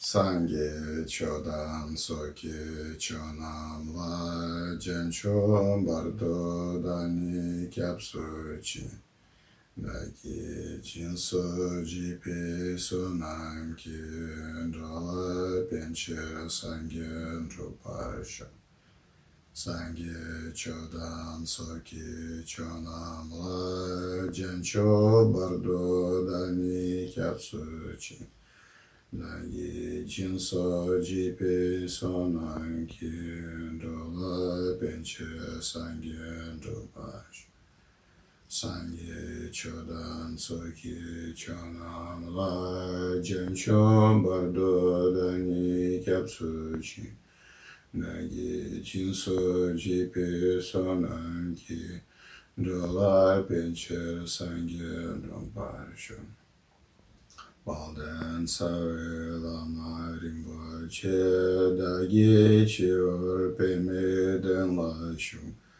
Sangye chodan soki chonam la jencho bardo dani kyapsu chi daki jinso jipi sunam ki drala penche sangye druparsha Sangye chodan soki chonam la jencho bardo dani kyapsu chi Nagi jinso jipi sonan ki dola penche sangye drupash. Sangye chodan soki chonam la jencho bardo dani kyapsu chi. Nagi jinso jipi sonan ki dola penche sangye drupash. Balden sawe lama rimbo che dagi chior pe me den la shu.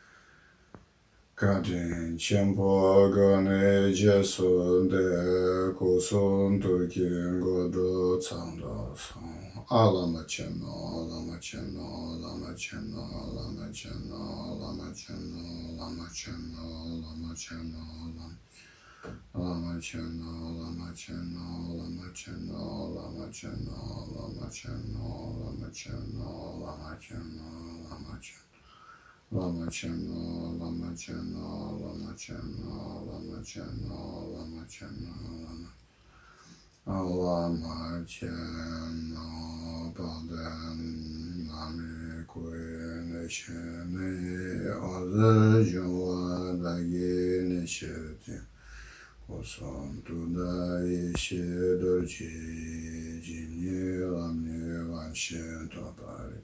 Kadin chenpo gane jesun de kusun tu kin godo tsando son. Alama cheno, lama cheno, lama cheno, lama cheno, lama cheno, lama cheno, lama cheno, Lama cheno, lama cheno, lama cheno, lama cheno, lama cheno, lama cheno, lama cheno, lama cheno, lama cheno, lama cheno, lama cheno, lama cheno, lama cheno, lama cheno, balden nami kue neshene oze juwa dagi nesheti. Koson tuda ishe dorji jini lamni vanshin topari.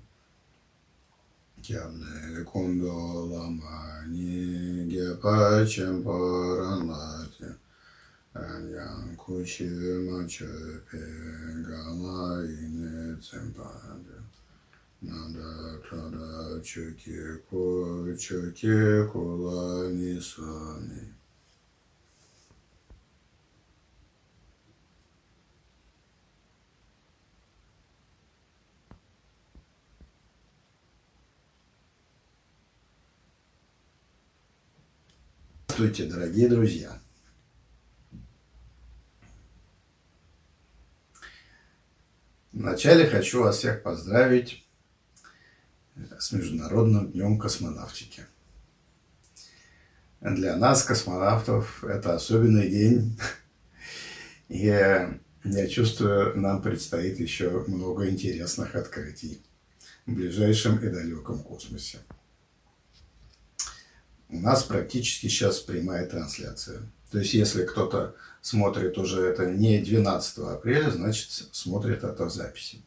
Kyamne kundo lamani gepa chenpo ranlati. Anyang kushi macho pe gala ine tsempade. Nanda tada choki kula nisani. Здравствуйте, дорогие друзья! Вначале хочу вас всех поздравить с Международным днем космонавтики. Для нас, космонавтов, это особенный день. И я чувствую, нам предстоит еще много интересных открытий в ближайшем и далеком космосе. У нас практически сейчас прямая трансляция. То есть, если кто-то смотрит уже это не 12 апреля, значит, смотрит это в записи.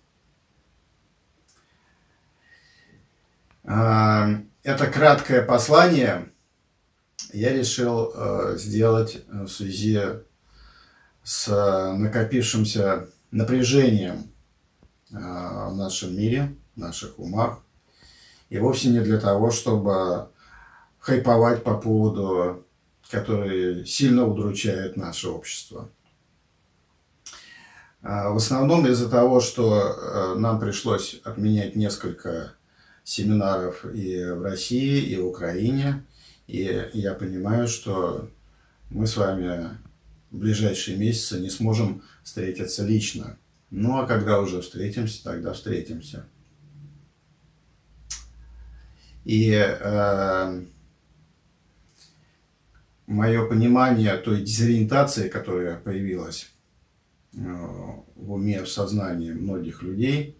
Это краткое послание я решил сделать в связи с накопившимся напряжением в нашем мире, в наших умах. И вовсе не для того, чтобы хайповать по поводу, который сильно удручает наше общество. В основном из-за того, что нам пришлось отменять несколько семинаров и в России, и в Украине. И я понимаю, что мы с вами в ближайшие месяцы не сможем встретиться лично. Ну а когда уже встретимся, тогда встретимся. И мое понимание той дезориентации, которая появилась в уме, в сознании многих людей,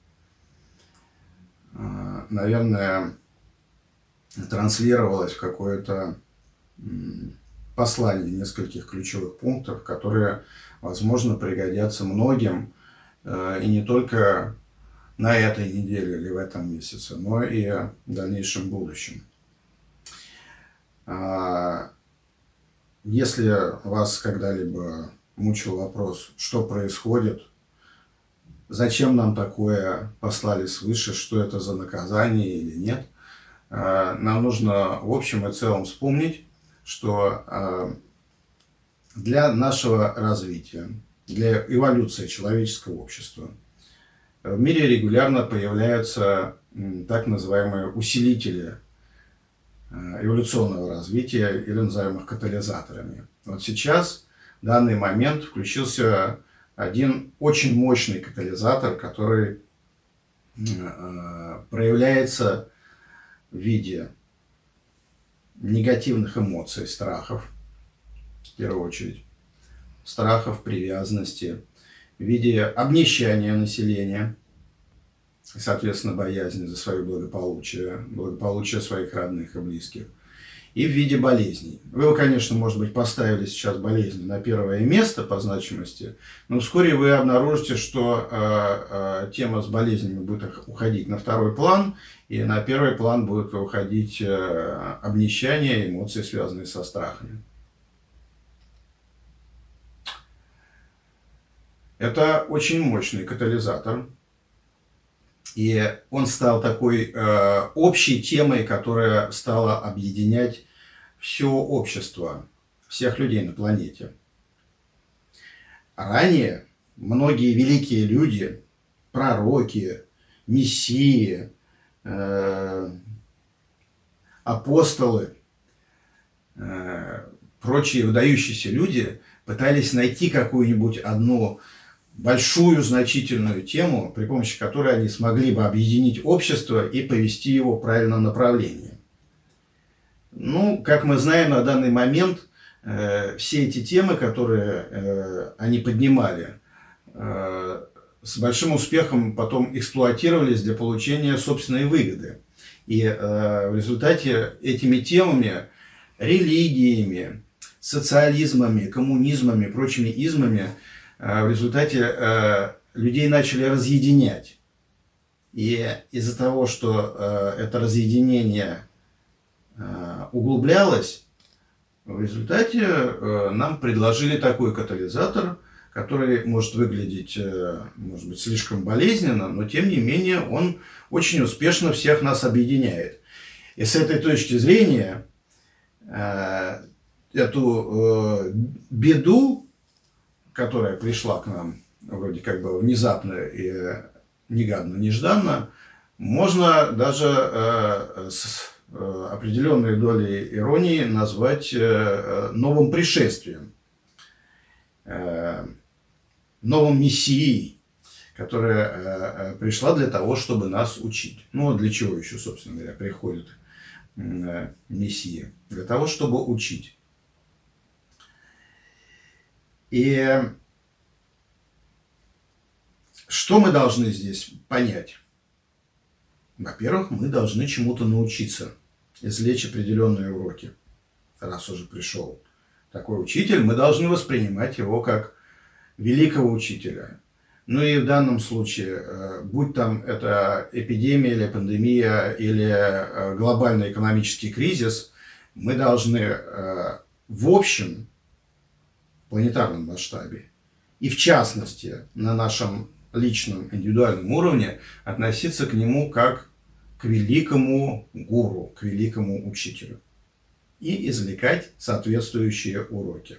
наверное, транслировалось в какое-то послание нескольких ключевых пунктов, которые, возможно, пригодятся многим, и не только на этой неделе или в этом месяце, но и в дальнейшем будущем. Если вас когда-либо мучил вопрос, что происходит, зачем нам такое послали свыше, что это за наказание или нет, нам нужно в общем и целом вспомнить, что для нашего развития, для эволюции человеческого общества в мире регулярно появляются так называемые усилители эволюционного развития, или называемых катализаторами. Вот сейчас, в данный момент, включился один очень мощный катализатор, который проявляется в виде негативных эмоций, страхов, в первую очередь, страхов, привязанности, в виде обнищания населения, соответственно, боязни за свое благополучие, благополучие своих родных и близких, и в виде болезней. Вы, конечно, может быть, поставили сейчас болезни на первое место по значимости, но вскоре вы обнаружите, что тема с болезнями будет уходить на второй план, и на первый план будут уходить обнищание, эмоции, связанные со страхами. Это очень мощный катализатор, и он стал такой общей темой, которая стала объединять все общество, всех людей на планете. Ранее многие великие люди, пророки, мессии, апостолы, прочие выдающиеся люди пытались найти какую-нибудь одну большую значительную тему, при помощи которой они смогли бы объединить общество и повести его в правильном направлении. Ну, как мы знаем, на данный момент все эти темы, которые они поднимали, с большим успехом потом эксплуатировались для получения собственной выгоды. И в результате этими темами, религиями, социализмами, коммунизмами, прочими измами, в результате людей начали разъединять. И из-за того, что это разъединение углублялось, в результате нам предложили такой катализатор, который может выглядеть, может быть, слишком болезненно, но тем не менее он очень успешно всех нас объединяет. И с этой точки зрения эту беду, которая пришла к нам вроде как бы внезапно и негаданно-нежданно, можно даже с определенной долей иронии назвать новым пришествием, новым мессией, которая пришла для того, чтобы нас учить. Ну, для чего еще, собственно говоря, приходит мессия? Для того, чтобы учить. И что мы должны здесь понять? Во-первых, мы должны чему-то научиться, извлечь определенные уроки. Раз уже пришел такой учитель, мы должны воспринимать его как великого учителя. Ну и в данном случае, будь там это эпидемия или пандемия, или глобальный экономический кризис, мы должны в общем планетарном масштабе и в частности на нашем личном индивидуальном уровне относиться к нему как к великому гуру, к великому учителю и извлекать соответствующие уроки.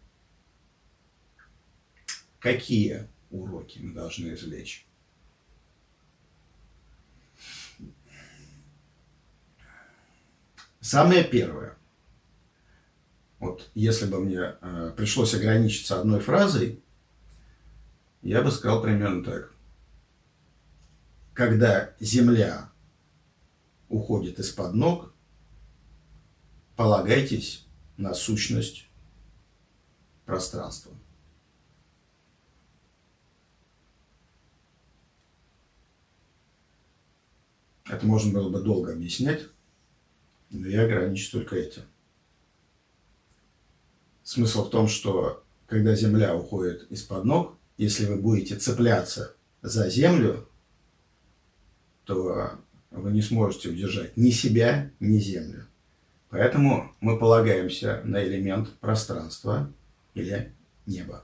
Какие уроки мы должны извлечь? Самое первое. Вот если бы мне пришлось ограничиться одной фразой, я бы сказал примерно так. Когда земля уходит из-под ног, полагайтесь на сущность пространства. Это можно было бы долго объяснять, но я ограничусь только этим. Смысл в том, что когда земля уходит из-под ног, если вы будете цепляться за землю, то вы не сможете удержать ни себя, ни землю. Поэтому мы полагаемся на элемент пространства или неба.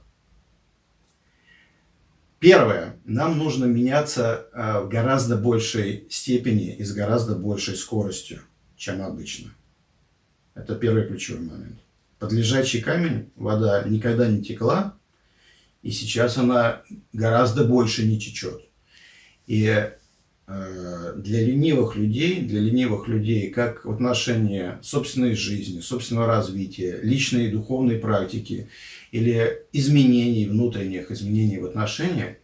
Первое. Нам нужно меняться в гораздо большей степени и с гораздо большей скоростью, чем обычно. Это первый ключевой момент. Под лежачий камень вода никогда не текла, и сейчас она гораздо больше не течет. И для ленивых людей, как в отношении собственной жизни, собственного развития, личной и духовной практики или изменений, внутренних изменений в отношениях,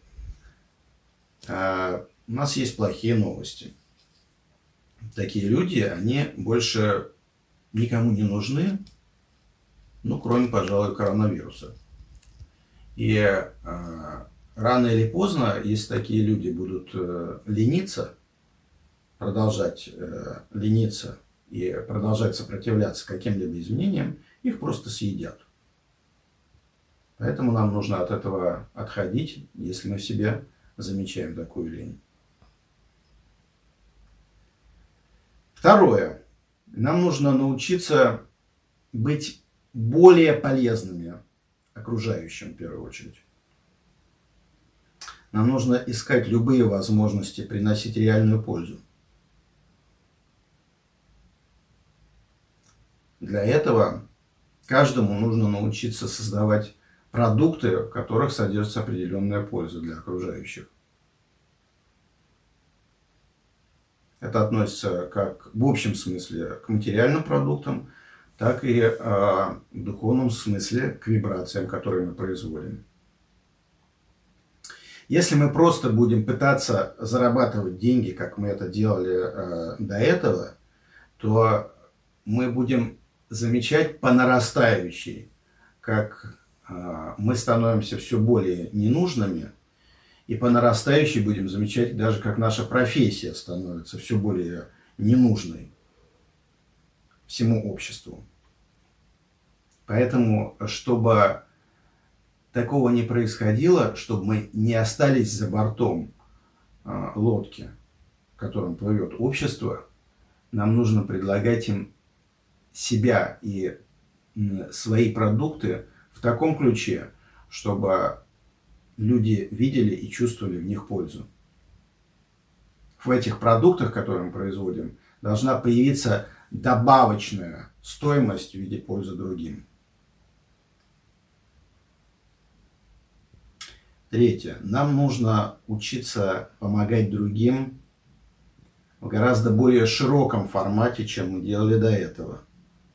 у нас есть плохие новости. Такие люди, они больше никому не нужны, ну, кроме, пожалуй, коронавируса. И рано или поздно, если такие люди будут лениться, продолжать лениться и продолжать сопротивляться каким-либо изменениям, их просто съедят. Поэтому нам нужно от этого отходить, если мы в себе замечаем такую лень. Второе. Нам нужно научиться быть более полезными окружающим в первую очередь. Нам нужно искать любые возможности приносить реальную пользу. Для этого каждому нужно научиться создавать продукты, в которых содержится определенная польза для окружающих. Это относится как в общем смысле к материальным продуктам, так и в духовном смысле к вибрациям, которые мы производим. Если мы просто будем пытаться зарабатывать деньги, как мы это делали до этого, то мы будем замечать по нарастающей, как мы становимся все более ненужными, и по нарастающей будем замечать даже, как наша профессия становится все более ненужной всему обществу. Поэтому, чтобы такого не происходило, чтобы мы не остались за бортом лодки, в котором плывет общество, нам нужно предлагать им себя и свои продукты в таком ключе, чтобы люди видели и чувствовали в них пользу. В этих продуктах, которые мы производим, должна появиться добавочная стоимость в виде пользы другим. Третье. Нам нужно учиться помогать другим в гораздо более широком формате, чем мы делали до этого.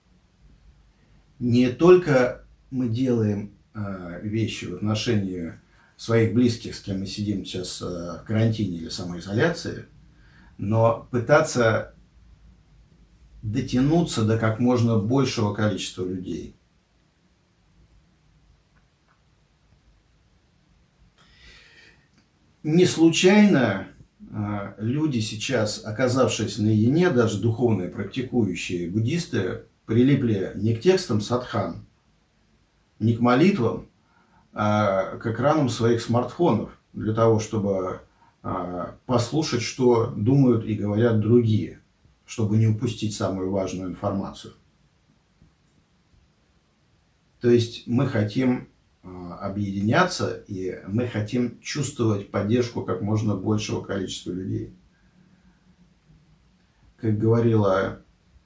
Не только мы делаем вещи в отношении своих близких, с кем мы сидим сейчас в карантине или самоизоляции, но пытаться дотянуться до как можно большего количества людей. Не случайно люди сейчас, оказавшись наедине, даже духовные практикующие буддисты, прилипли не к текстам садхан, не к молитвам, а к экранам своих смартфонов, для того, чтобы послушать, что думают и говорят другие, чтобы не упустить самую важную информацию. То есть мы хотим объединяться, и мы хотим чувствовать поддержку как можно большего количества людей. Как говорила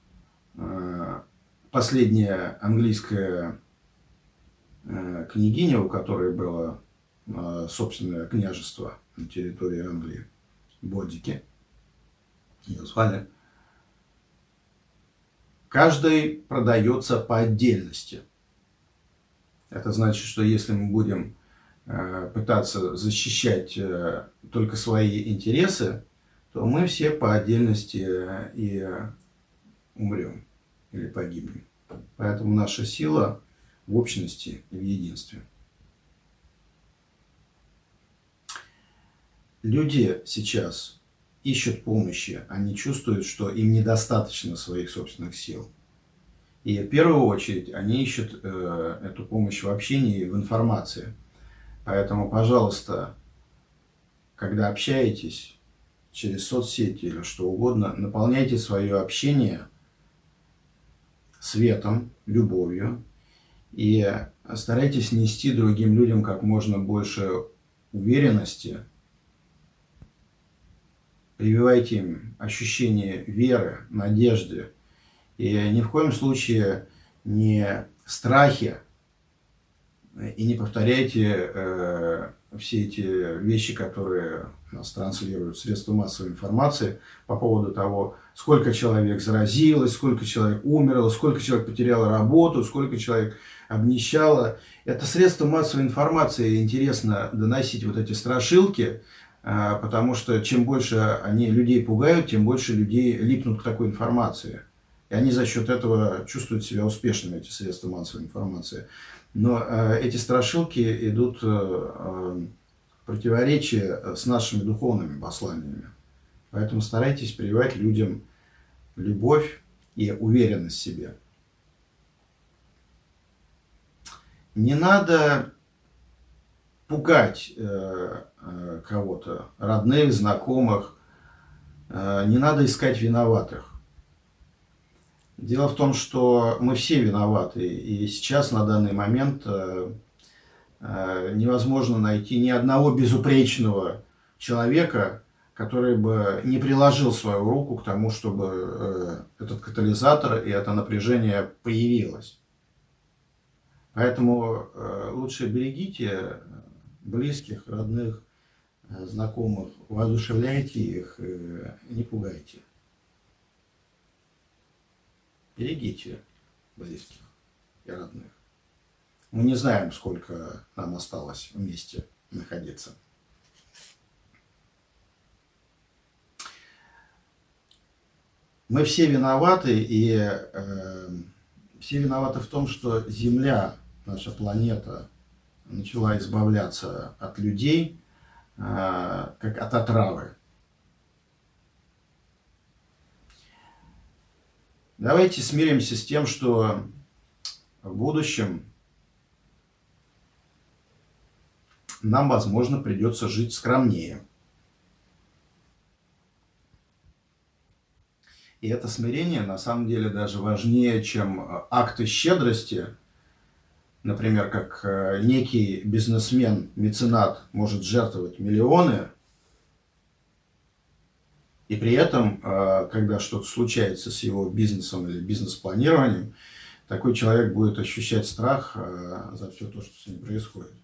последняя английская княгиня, у которой было собственное княжество на территории Англии, Бодики, ее звали, каждый продается по отдельности. Это значит, что если мы будем пытаться защищать только свои интересы, то мы все по отдельности и умрем или погибнем. Поэтому наша сила в общности и в единстве. Люди сейчас ищут помощи, они чувствуют, что им недостаточно своих собственных сил. И в первую очередь они ищут эту помощь в общении и в информации. Поэтому, пожалуйста, когда общаетесь через соцсети или что угодно, наполняйте свое общение светом, любовью и старайтесь нести другим людям как можно больше уверенности. Прививайте им ощущение веры, надежды. И ни в коем случае не страхи, и не повторяйте все эти вещи, которые нас транслируют средства массовой информации по поводу того, сколько человек заразилось, сколько человек умерло, сколько человек потеряло работу, сколько человек обнищало. Это средства массовой информации интересно доносить вот эти страшилки, потому что чем больше они людей пугают, тем больше людей липнут к такой информации. И они за счет этого чувствуют себя успешными, эти средства массовой информации. Но эти страшилки идут в противоречие с нашими духовными посланиями. Поэтому старайтесь прививать людям любовь и уверенность в себе. Не надо пугать кого-то, родных, знакомых. Не надо искать виноватых. Дело в том, что мы все виноваты. И сейчас, на данный момент, невозможно найти ни одного безупречного человека, который бы не приложил свою руку к тому, чтобы этот катализатор и это напряжение появилось. Поэтому лучше берегите близких, родных, знакомых, воодушевляйте их, не пугайте. Берегите близких и родных. Мы не знаем, сколько нам осталось вместе находиться. Мы все виноваты, и все виноваты в том, что Земля, наша планета, начала избавляться от людей, как от отравы. Давайте смиримся с тем, что в будущем нам, возможно, придется жить скромнее. И это смирение на самом деле даже важнее, чем акты щедрости. Например, как некий бизнесмен, меценат может жертвовать миллионы, и при этом, когда что-то случается с его бизнесом или бизнес-планированием, такой человек будет ощущать страх за все то, что с ним происходит.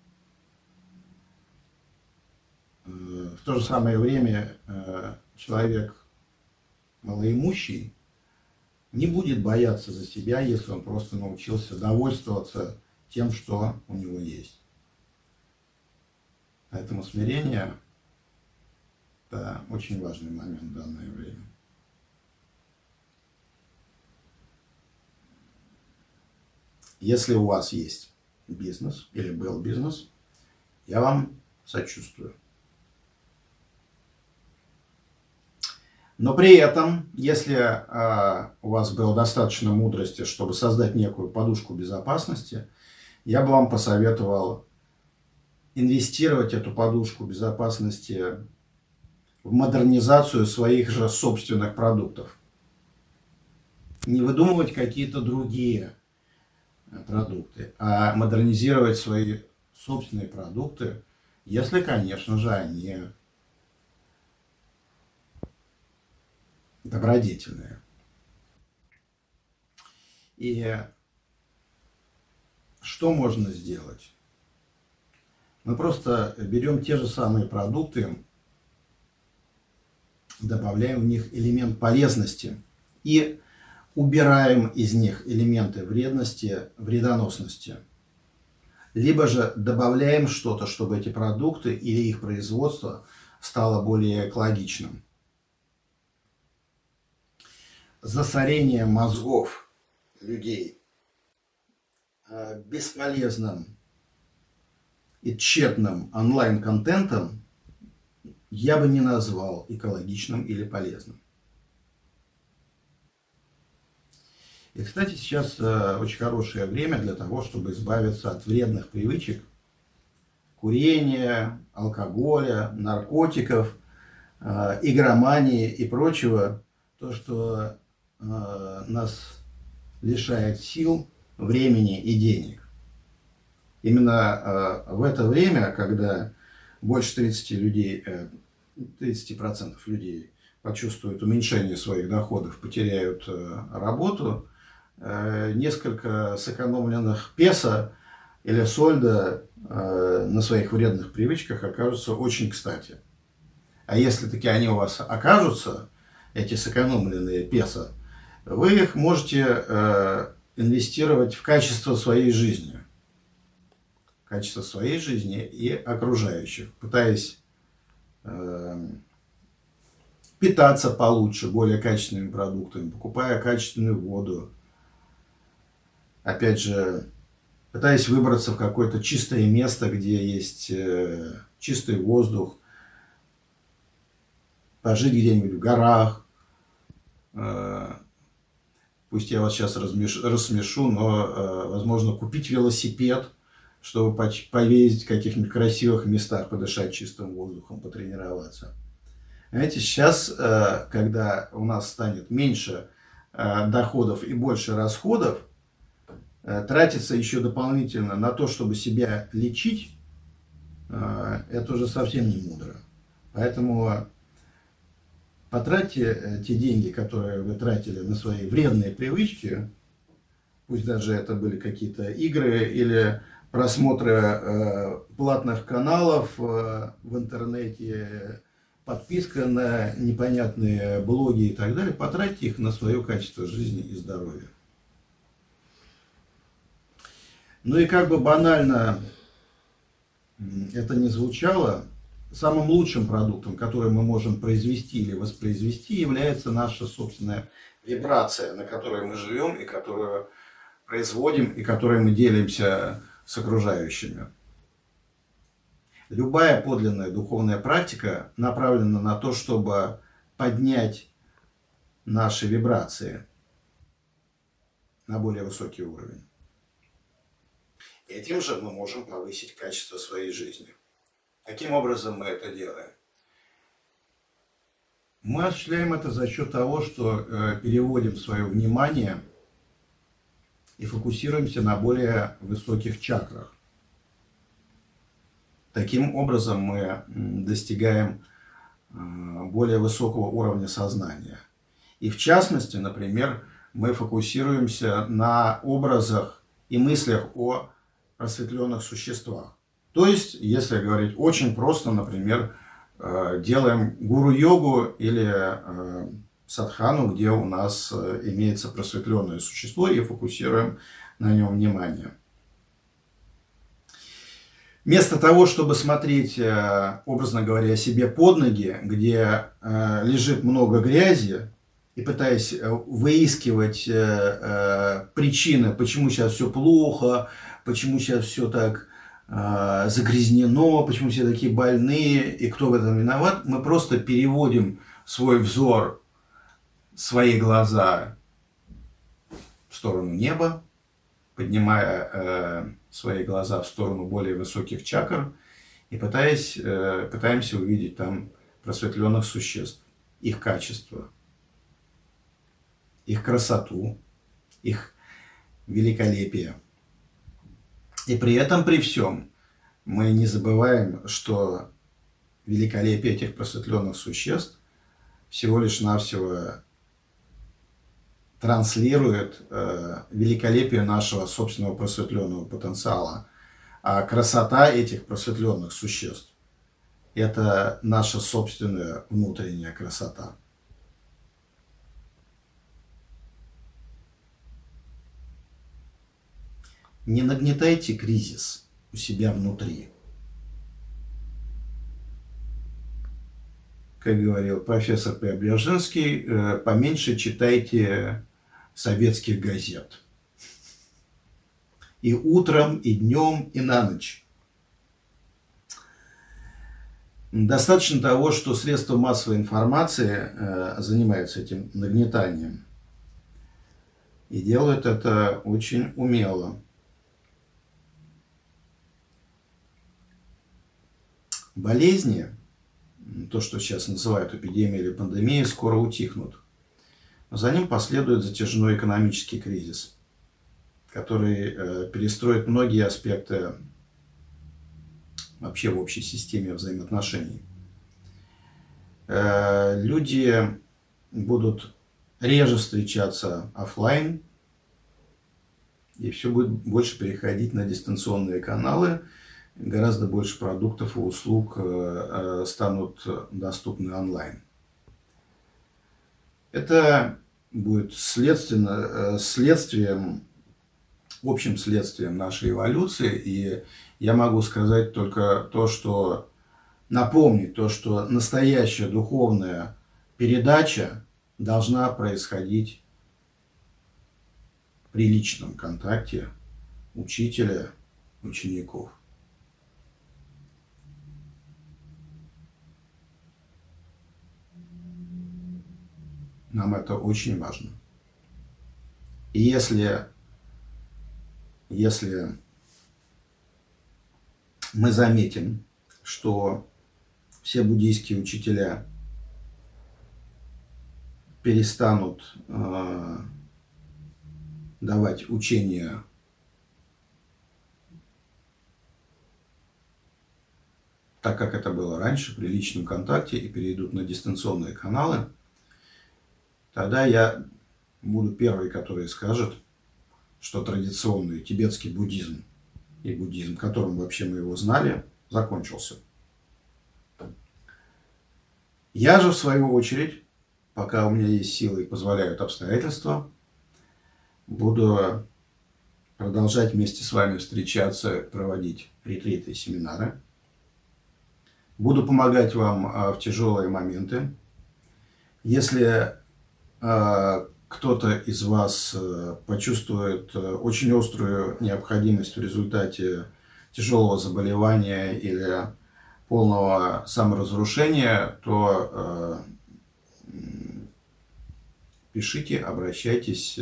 В то же самое время человек малоимущий не будет бояться за себя, если он просто научился довольствоваться тем, что у него есть. Поэтому смирение – это очень важный момент в данное время. Если у вас есть бизнес или был бизнес, я вам сочувствую. Но при этом, если у вас было достаточно мудрости, чтобы создать некую подушку безопасности, я бы вам посоветовал инвестировать эту подушку безопасности в модернизацию своих же собственных продуктов. Не выдумывать какие-то другие продукты, а модернизировать свои собственные продукты, если, конечно же, они добродетельные. И что можно сделать? Мы просто берем те же самые продукты, добавляем в них элемент полезности и убираем из них элементы вредности, вредоносности. Либо же добавляем что-то, чтобы эти продукты или их производство стало более экологичным. Засорение мозгов людей бесполезным и тщетным онлайн-контентом я бы не назвал экологичным или полезным. И, кстати, сейчас очень хорошее время для того, чтобы избавиться от вредных привычек, курения, алкоголя, наркотиков, игромании и прочего, то, что нас лишает сил, времени и денег. Именно в это время, когда больше 30% людей почувствуют уменьшение своих доходов, потеряют работу, несколько сэкономленных песо или сольда на своих вредных привычках окажутся очень кстати. А если таки они у вас окажутся, эти сэкономленные песо, вы их можете инвестировать в качество своей жизни. Качество своей жизни и окружающих, пытаясь питаться получше, более качественными продуктами, покупая качественную воду. Опять же, пытаясь выбраться в какое-то чистое место, где есть чистый воздух, пожить где-нибудь в горах. Пусть я вас сейчас рассмешу, но, возможно, купить велосипед, чтобы поездить в каких-нибудь красивых местах, подышать чистым воздухом, потренироваться. Знаете, сейчас, когда у нас станет меньше доходов и больше расходов, тратиться еще дополнительно на то, чтобы себя лечить, это уже совсем не мудро. Поэтому потратьте те деньги, которые вы тратили на свои вредные привычки, пусть даже это были какие-то игры или просмотры платных каналов в интернете, подписка на непонятные блоги и так далее, потратьте их на свое качество жизни и здоровья. Ну и как бы банально это ни звучало, самым лучшим продуктом, который мы можем произвести или воспроизвести, является наша собственная вибрация, на которой мы живем и которую производим, и которой мы делимся с окружающими. Любая подлинная духовная практика направлена на то, чтобы поднять наши вибрации на более высокий уровень. Этим же мы можем повысить качество своей жизни. Каким образом мы это делаем? Мы осуществляем это за счет того, что переводим свое внимание и фокусируемся на более высоких чакрах. Таким образом мы достигаем более высокого уровня сознания. И в частности, например, мы фокусируемся на образах и мыслях о просветленных существах. То есть, если говорить очень просто, например, делаем гуру-йогу или садхану, где у нас имеется просветленное существо, и фокусируем на нем внимание. Вместо того, чтобы смотреть, образно говоря, себе под ноги, где лежит много грязи, и пытаясь выискивать причины, почему сейчас все плохо, почему сейчас все так загрязнено, почему все такие больные, и кто в этом виноват, мы просто переводим свой взор, свои глаза в сторону неба, поднимая свои глаза в сторону более высоких чакр и пытаемся увидеть там просветленных существ, их качество, их красоту, их великолепие. И при этом, при всем, мы не забываем, что великолепие этих просветленных существ всего лишь навсего транслирует великолепие нашего собственного просветленного потенциала. А красота этих просветленных существ – это наша собственная внутренняя красота. Не нагнетайте кризис у себя внутри. Как говорил профессор Преображенский, поменьше читайте советских газет. И утром, и днем, и на ночь. Достаточно того, что средства массовой информации занимаются этим нагнетанием. И делают это очень умело. Болезни, то, что сейчас называют эпидемией или пандемией, скоро утихнут. Но за ним последует затяжной экономический кризис, который перестроит многие аспекты вообще в общей системе взаимоотношений. Люди будут реже встречаться офлайн, и все будет больше переходить на дистанционные каналы. Гораздо больше продуктов и услуг станут доступны онлайн. Это будет общим следствием нашей эволюции. И я могу сказать только то, что напомнить то, что настоящая духовная передача должна происходить при личном контакте учителя, учеников. Нам это очень важно. И если мы заметим, что все буддийские учителя перестанут давать учения так, как это было раньше, при личном контакте, и перейдут на дистанционные каналы, тогда я буду первый, который скажет, что традиционный тибетский буддизм и буддизм, которым вообще мы его знали, закончился. Я же, в свою очередь, пока у меня есть силы и позволяют обстоятельства, буду продолжать вместе с вами встречаться, проводить ретриты и семинары. Буду помогать вам в тяжелые моменты. Если кто-то из вас почувствует очень острую необходимость в результате тяжелого заболевания или полного саморазрушения, то пишите, обращайтесь.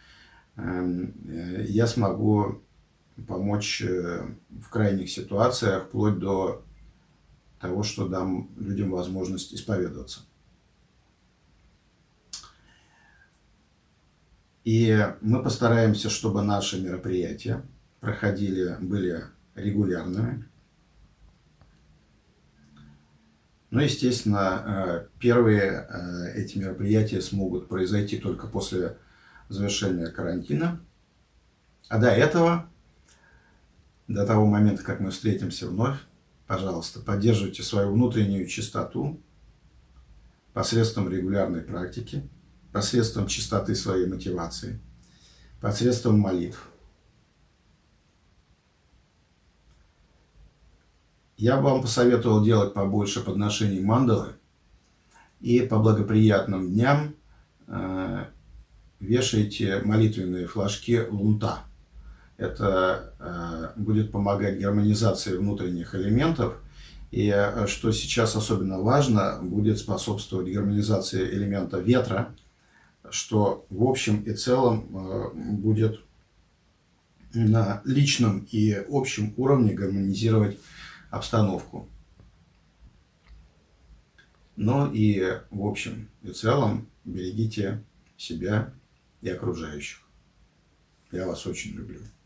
Я смогу помочь в крайних ситуациях, вплоть до того, что дам людям возможность исповедоваться. И мы постараемся, чтобы наши мероприятия были регулярными. Но, естественно, первые эти мероприятия смогут произойти только после завершения карантина. А до этого, до того момента, как мы встретимся вновь, пожалуйста, поддерживайте свою внутреннюю чистоту посредством регулярной практики, посредством чистоты своей мотивации, посредством молитв. Я бы вам посоветовал делать побольше подношений мандалы и по благоприятным дням вешайте молитвенные флажки лунта. Это будет помогать гармонизации внутренних элементов. И что сейчас особенно важно, будет способствовать гармонизации элемента ветра, что в общем и целом будет на личном и общем уровне гармонизировать обстановку. Но и в общем и целом берегите себя и окружающих. Я вас очень люблю.